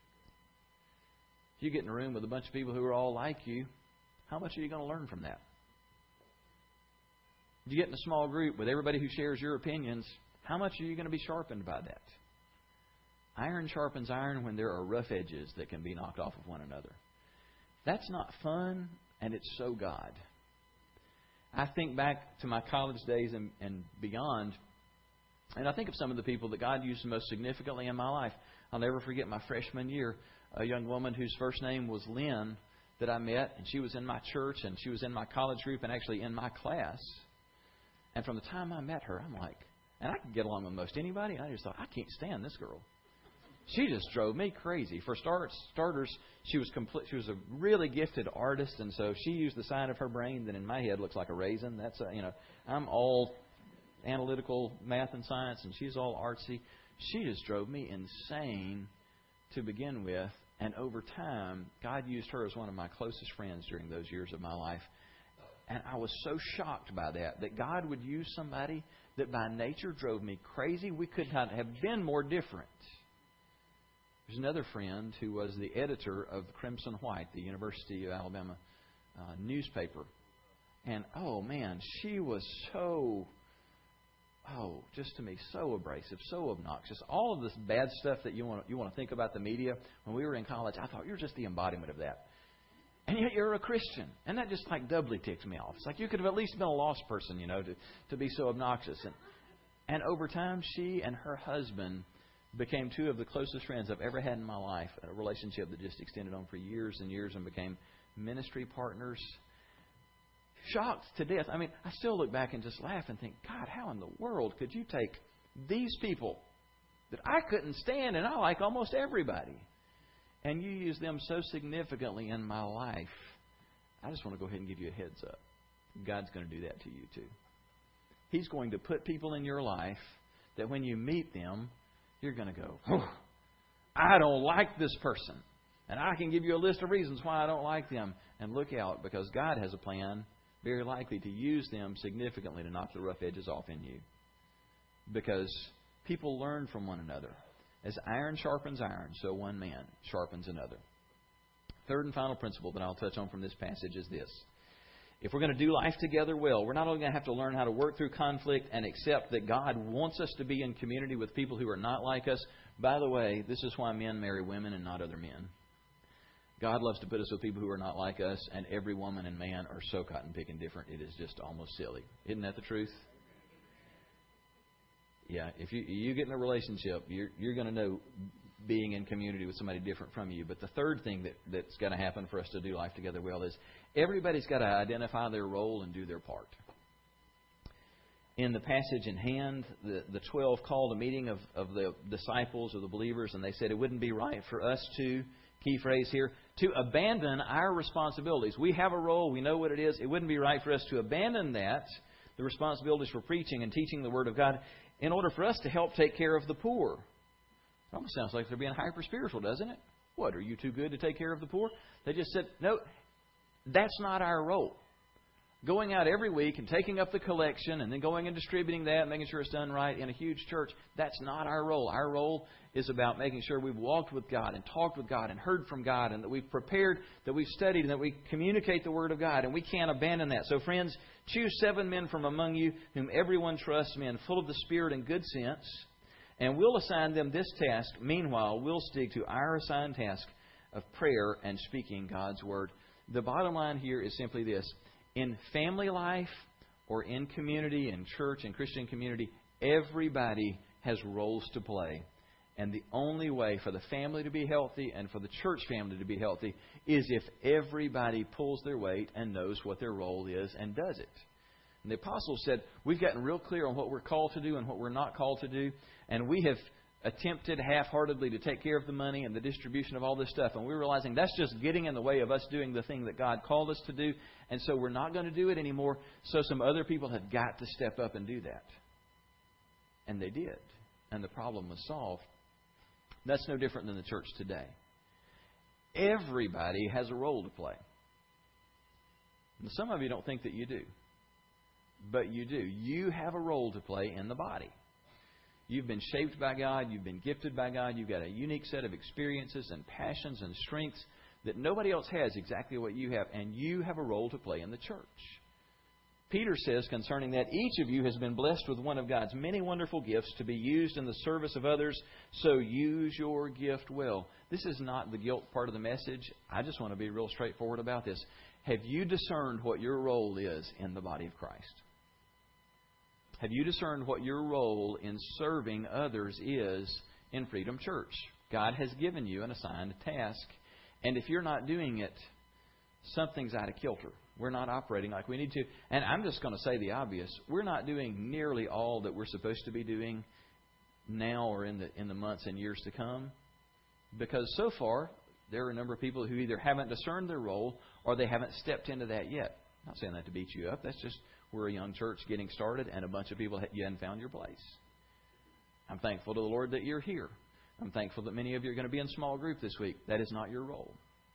If you get in a room with a bunch of people who are all like you, how much are you going to learn from that? If you get in a small group with everybody who shares your opinions, how much are you going to be sharpened by that? Iron sharpens iron when there are rough edges that can be knocked off of one another. That's not fun, and it's so God. I think back to my college days and beyond, and I think of some of the people that God used most significantly in my life. I'll never forget my freshman year, a young woman whose first name was Lynn that I met, and she was in my church, and she was in my college group, and actually in my class. And from the time I met her, I'm like, and I could get along with most anybody, and I just thought, I can't stand this girl. She just drove me crazy. For starters, she was a really gifted artist, and so she used the side of her brain that in my head looks like a raisin. I'm all analytical math and science, and she's all artsy. She just drove me insane to begin with, and over time, God used her as one of my closest friends during those years of my life. And I was so shocked by that God would use somebody that by nature drove me crazy. We could not have been more different. There's another friend who was the editor of Crimson White, the University of Alabama newspaper. And, oh, man, she was just to me, so abrasive, so obnoxious. All of this bad stuff that you want to think about the media. When we were in college, I thought, you're just the embodiment of that. And yet you're a Christian. And that just like doubly ticks me off. It's like you could have at least been a lost person, to be so obnoxious. And over time, she and her husband became two of the closest friends I've ever had in my life. A relationship that just extended on for years and years and became ministry partners. Shocked to death. I mean, I still look back and just laugh and think, God, how in the world could you take these people that I couldn't stand, and I like almost everybody, and you use them so significantly in my life? I just want to go ahead and give you a heads up. God's going to do that to you too. He's going to put people in your life that when you meet them, you're going to go, oh, I don't like this person. And I can give you a list of reasons why I don't like them. And look out, because God has a plan, very likely, to use them significantly to knock the rough edges off in you. Because people learn from one another. As iron sharpens iron, so one man sharpens another. Third and final principle that I'll touch on from this passage is this. If we're going to do life together well, we're not only going to have to learn how to work through conflict and accept that God wants us to be in community with people who are not like us. By the way, this is why men marry women and not other men. God loves to put us with people who are not like us, and every woman and man are so cotton-picking different, it is just almost silly. Isn't that the truth? Yeah, if you get in a relationship, you're going to know being in community with somebody different from you. But the third thing that's got to happen for us to do life together well is everybody's got to identify their role and do their part. In the passage in hand, the 12 called a meeting of the disciples or the believers, and they said it wouldn't be right for us to, key phrase here, to abandon our responsibilities. We have a role. We know what it is. It wouldn't be right for us to abandon that, the responsibilities for preaching and teaching the Word of God, in order for us to help take care of the poor. It almost sounds like they're being hyper-spiritual, doesn't it? What, are you too good to take care of the poor? They just said, no, that's not our role. Going out every week and taking up the collection and then going and distributing that and making sure it's done right in a huge church, that's not our role. Our role is about making sure we've walked with God and talked with God and heard from God and that we've prepared, that we've studied, and that we communicate the Word of God. And we can't abandon that. So friends, choose 7 men from among you whom everyone trusts, men full of the Spirit and good sense, and we'll assign them this task. Meanwhile, we'll stick to our assigned task of prayer and speaking God's Word. The bottom line here is simply this. In family life or in community, in church and Christian community, everybody has roles to play. And the only way for the family to be healthy and for the church family to be healthy is if everybody pulls their weight and knows what their role is and does it. And the apostles said, we've gotten real clear on what we're called to do and what we're not called to do. And we have attempted half-heartedly to take care of the money and the distribution of all this stuff. And we're realizing that's just getting in the way of us doing the thing that God called us to do. And so we're not going to do it anymore. So some other people have got to step up and do that. And they did. And the problem was solved. That's no different than the church today. Everybody has a role to play. And some of you don't think that you do. But you do. You have a role to play in the body. You've been shaped by God. You've been gifted by God. You've got a unique set of experiences and passions and strengths that nobody else has exactly what you have. And you have a role to play in the church. Peter says concerning that, each of you has been blessed with one of God's many wonderful gifts to be used in the service of others. So use your gift well. This is not the guilt part of the message. I just want to be real straightforward about this. Have you discerned what your role is in the body of Christ? Have you discerned what your role in serving others is in Freedom Church? God has given you an assigned task. And if you're not doing it, something's out of kilter. We're not operating like we need to. And I'm just going to say the obvious. We're not doing nearly all that we're supposed to be doing now or in the months and years to come. Because so far, there are a number of people who either haven't discerned their role or they haven't stepped into that yet. I'm not saying that to beat you up. That's just we're a young church getting started and a bunch of people you hadn't found your place. I'm thankful to the Lord that you're here. I'm thankful that many of you are going to be in small group this week. That is not your role.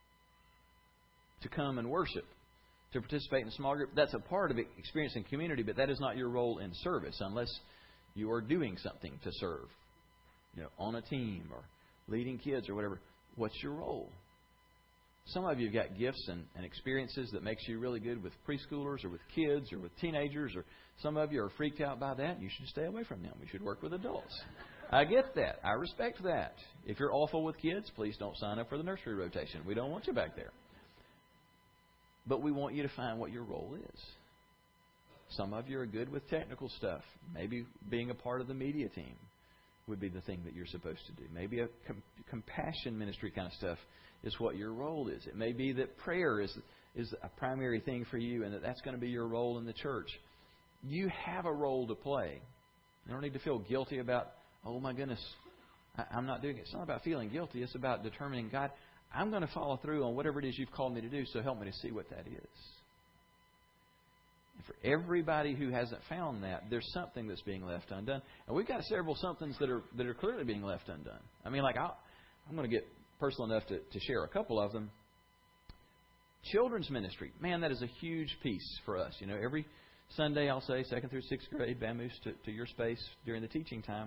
To come and worship, to participate in a small group, that's a part of experiencing community, but that is not your role in service unless you are doing something to serve. On a team or leading kids or whatever. What's your role? Some of you have got gifts and experiences that makes you really good with preschoolers or with kids or with teenagers, or some of you are freaked out by that. You should stay away from them. We should work with adults. I get that. I respect that. If you're awful with kids, please don't sign up for the nursery rotation. We don't want you back there. But we want you to find what your role is. Some of you are good with technical stuff. Maybe being a part of the media team would be the thing that you're supposed to do. Maybe a compassion ministry kind of stuff is what your role is. It may be that prayer is a primary thing for you and that's going to be your role in the church. You have a role to play. You don't need to feel guilty about, oh my goodness, I'm not doing it. It's not about feeling guilty. It's about determining, God, I'm going to follow through on whatever it is you've called me to do, so help me to see what that is. And for everybody who hasn't found that, there's something that's being left undone. And we've got several somethings that are clearly being left undone. I mean, like I'm going to get personal enough to share a couple of them. Children's ministry. Man, that is a huge piece for us. You know, every Sunday I'll say 2nd through 6th grade, vamoose to your space during the teaching time.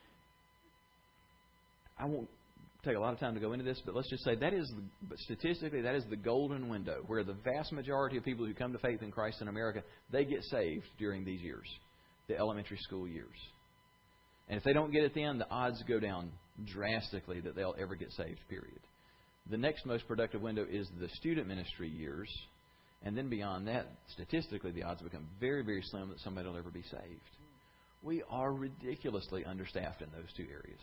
I won't take a lot of time to go into this, but let's just say statistically that is the golden window where the vast majority of people who come to faith in Christ in America, they get saved during these years, the elementary school years. And if they don't get it then, the odds go down drastically that they'll ever get saved, period. The next most productive window is the student ministry years. And then beyond that, statistically, the odds become very, very slim that somebody will ever be saved. We are ridiculously understaffed in those two areas.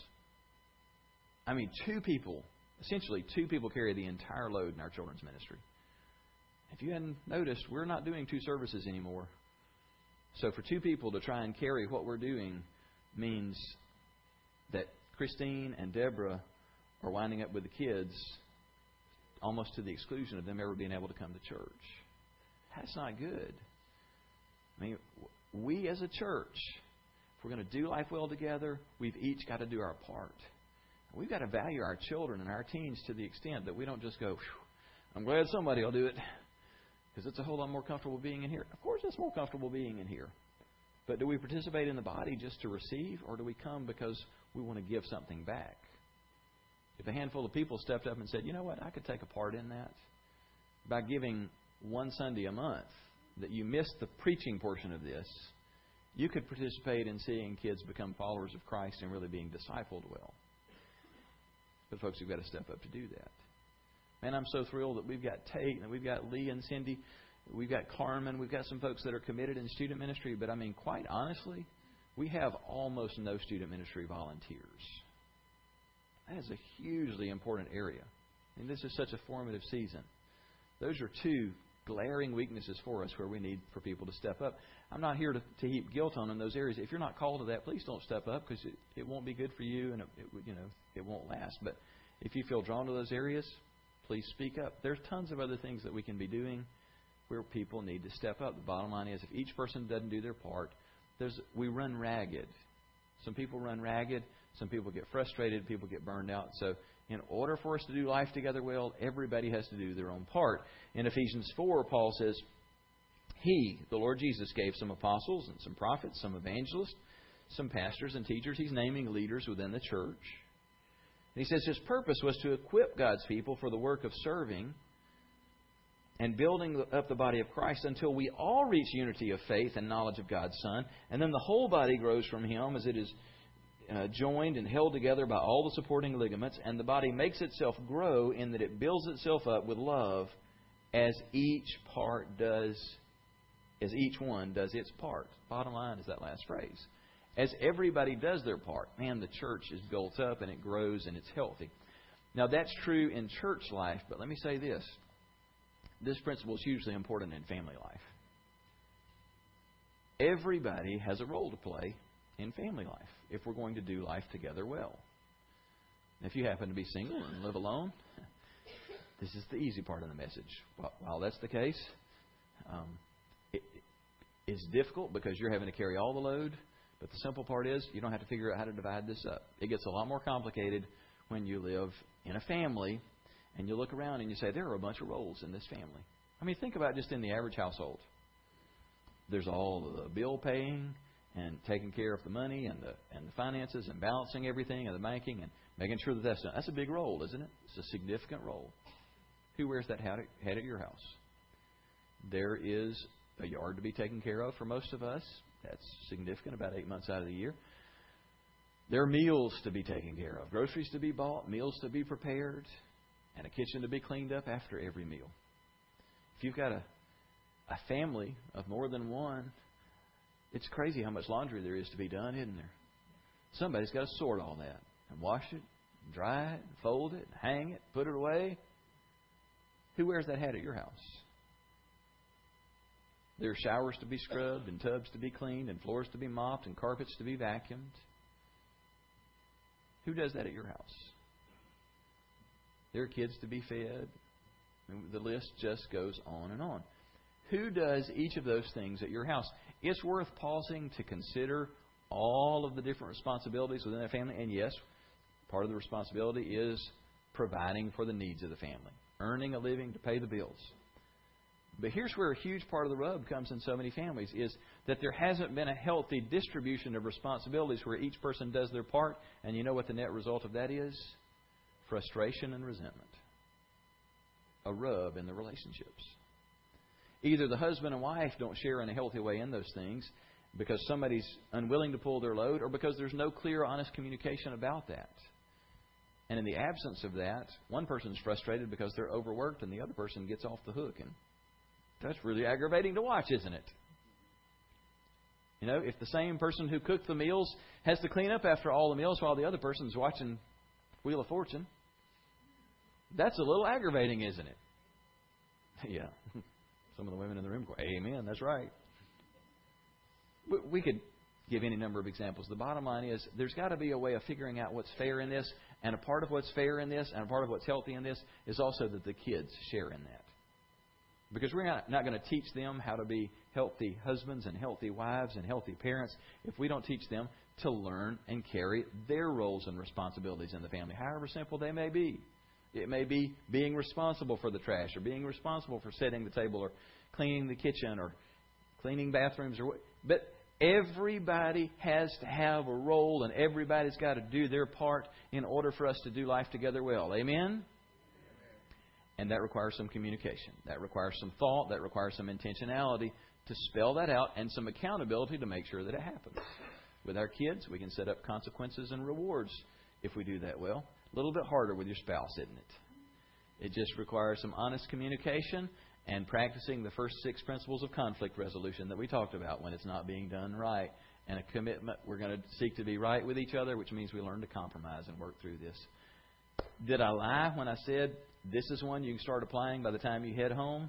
I mean, essentially two people carry the entire load in our children's ministry. If you hadn't noticed, we're not doing 2 services anymore. So for 2 people to try and carry what we're doing means that Christine and Deborah are winding up with the kids almost to the exclusion of them ever being able to come to church. That's not good. I mean, we as a church, if we're going to do life well together, we've each got to do our part. We've got to value our children and our teens to the extent that we don't just go, I'm glad somebody will do it, because it's a whole lot more comfortable being in here. Of course it's more comfortable being in here. But do we participate in the body just to receive, or do we come because we want to give something back? If a handful of people stepped up and said, you know what, I could take a part in that by giving one Sunday a month, that you missed the preaching portion of this, you could participate in seeing kids become followers of Christ and really being discipled well. But folks, we've got to step up to do that. Man, I'm so thrilled that we've got Tate and we've got Lee and Cindy. We've got Carmen. We've got some folks that are committed in student ministry. But I mean, quite honestly, we have almost no student ministry volunteers. That is a hugely important area. I mean, this is such a formative season. Those are 2 glaring weaknesses for us where we need for people to step up. I'm not here to heap guilt on in those areas. If you're not called to that, please don't step up, because it won't be good for you and it won't last. But if you feel drawn to those areas, please speak up. There's tons of other things that we can be doing where people need to step up. The bottom line is, if each person doesn't do their part, we run ragged. Some people run ragged. Some people get frustrated. People get burned out. So in order for us to do life together well, everybody has to do their own part. In Ephesians 4, Paul says, He, the Lord Jesus, gave some apostles and some prophets, some evangelists, some pastors and teachers. He's naming leaders within the church. And he says His purpose was to equip God's people for the work of serving and building up the body of Christ until we all reach unity of faith and knowledge of God's Son. And then the whole body grows from Him as it is joined and held together by all the supporting ligaments. And the body makes itself grow in that it builds itself up with love as each one does its part. Bottom line is that last phrase. As everybody does their part, man, the church is built up and it grows and it's healthy. Now, that's true in church life, but let me say this. This principle is hugely important in family life. Everybody has a role to play in family life if we're going to do life together well. If you happen to be single and live alone, this is the easy part of the message. While that's the case, it's difficult because you're having to carry all the load. But the simple part is you don't have to figure out how to divide this up. It gets a lot more complicated when you live in a family and you look around and you say, there are a bunch of roles in this family. I mean, think about just in the average household. There's all the bill paying and taking care of the money and the finances and balancing everything and the banking and making sure that that's done. That's a big role, isn't it? It's a significant role. Who wears that hat at your house? There is a yard to be taken care of for most of us. That's significant, about 8 months out of the year. There are meals to be taken care of, groceries to be bought, meals to be prepared, and a kitchen to be cleaned up after every meal. If you've got a family of more than one, it's crazy how much laundry there is to be done, isn't there? Somebody's got to sort all that and wash it, and dry it, and fold it, and hang it, put it away. Who wears that hat at your house? There are showers to be scrubbed and tubs to be cleaned and floors to be mopped and carpets to be vacuumed. Who does that at your house? There are kids to be fed. I mean, the list just goes on and on. Who does each of those things at your house? It's worth pausing to consider all of the different responsibilities within a family. And yes, part of the responsibility is providing for the needs of the family, earning a living to pay the bills. But here's where a huge part of the rub comes in so many families, is that there hasn't been a healthy distribution of responsibilities where each person does their part. And you know what the net result of that is? Frustration and resentment. A rub in the relationships. Either the husband and wife don't share in a healthy way in those things because somebody's unwilling to pull their load, or because there's no clear, honest communication about that. And in the absence of that, one person's frustrated because they're overworked and the other person gets off the hook. And that's really aggravating to watch, isn't it? You know, if the same person who cooked the meals has to clean up after all the meals while the other person's watching Wheel of Fortune, that's a little aggravating, isn't it? Yeah. Some of the women in the room go, amen, that's right. We could give any number of examples. The bottom line is there's got to be a way of figuring out what's fair in this. And a part of what's fair in this and a part of what's healthy in this is also that the kids share in that. Because we're not going to teach them how to be healthy husbands and healthy wives and healthy parents if we don't teach them to learn and carry their roles and responsibilities in the family, however simple they may be. It may be being responsible for the trash, or being responsible for setting the table, or cleaning the kitchen, or cleaning bathrooms, but everybody has to have a role, and everybody's got to do their part in order for us to do life together well. Amen? And that requires some communication. That requires some thought. That requires some intentionality to spell that out, and some accountability to make sure that it happens. With our kids, we can set up consequences and rewards if we do that well. A little bit harder with your spouse, isn't it? It just requires some honest communication and practicing the first 6 principles of conflict resolution that we talked about when it's not being done right. And a commitment. We're going to seek to be right with each other, which means we learn to compromise and work through this. Did I lie when I said this is one you can start applying by the time you head home?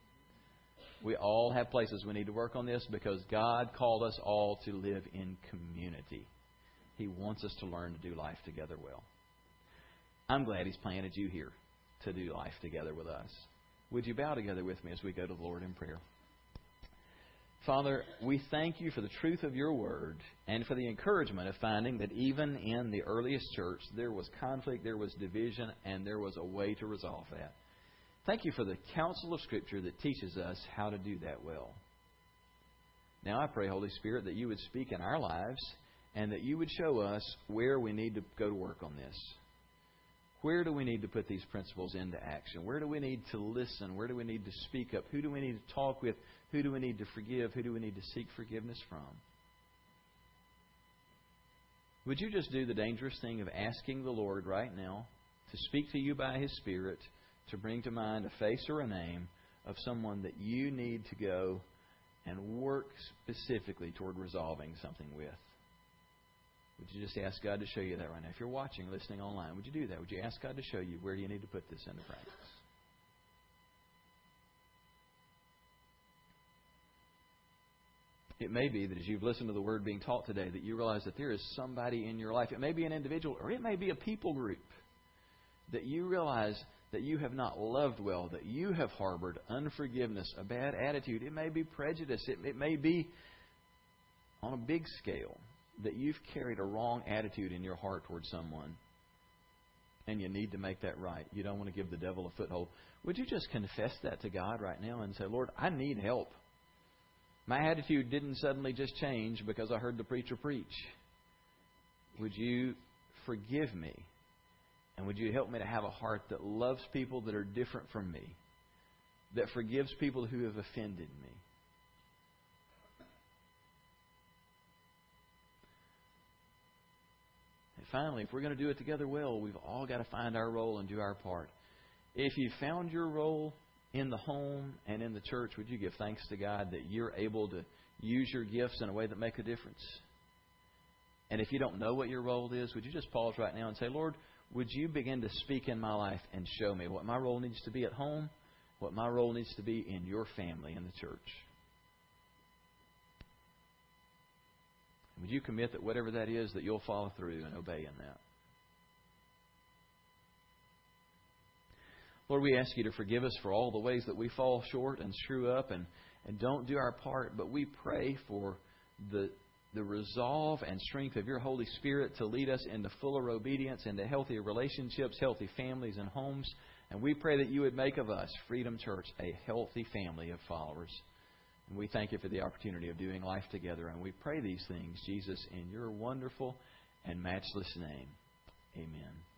We all have places we need to work on this, because God called us all to live in community. He wants us to learn to do life together well. I'm glad He's planted you here to do life together with us. Would you bow together with me as we go to the Lord in prayer? Father, we thank You for the truth of Your Word and for the encouragement of finding that even in the earliest church there was conflict, there was division, and there was a way to resolve that. Thank You for the counsel of Scripture that teaches us how to do that well. Now I pray, Holy Spirit, that You would speak in our lives and that You would show us where we need to go to work on this. Where do we need to put these principles into action? Where do we need to listen? Where do we need to speak up? Who do we need to talk with? Who do we need to forgive? Who do we need to seek forgiveness from? Would You just do the dangerous thing of asking the Lord right now to speak to you by His Spirit, to bring to mind a face or a name of someone that you need to go and work specifically toward resolving something with? Would you just ask God to show you that right now? If you're watching, listening online, would you do that? Would you ask God to show you where do you need to put this into practice? It may be that as you've listened to the Word being taught today, that you realize that there is somebody in your life. It may be an individual, or it may be a people group, that you realize that you have not loved well, that you have harbored unforgiveness, a bad attitude. It may be prejudice. It may be on a big scale that you've carried a wrong attitude in your heart towards someone, and you need to make that right. You don't want to give the devil a foothold. Would you just confess that to God right now and say, Lord, I need help. My attitude didn't suddenly just change because I heard the preacher preach. Would You forgive me? And would You help me to have a heart that loves people that are different from me, that forgives people who have offended me? And finally, if we're going to do it together well, we've all got to find our role and do our part. If you found your role in the home and in the church, would you give thanks to God that you're able to use your gifts in a way that make a difference? And if you don't know what your role is, would you just pause right now and say, Lord, would You begin to speak in my life and show me what my role needs to be at home, what my role needs to be in Your family, in the church? Would you commit that whatever that is, that you'll follow through and obey in that? Lord, we ask You to forgive us for all the ways that we fall short and screw up, and and don't do our part, but we pray for the resolve and strength of your Holy Spirit to lead us into fuller obedience, into healthier relationships, healthy families and homes. And we pray that you would make of us, Freedom Church, a healthy family of followers. And we thank you for the opportunity of doing life together. And we pray these things, Jesus, in your wonderful and matchless name. Amen.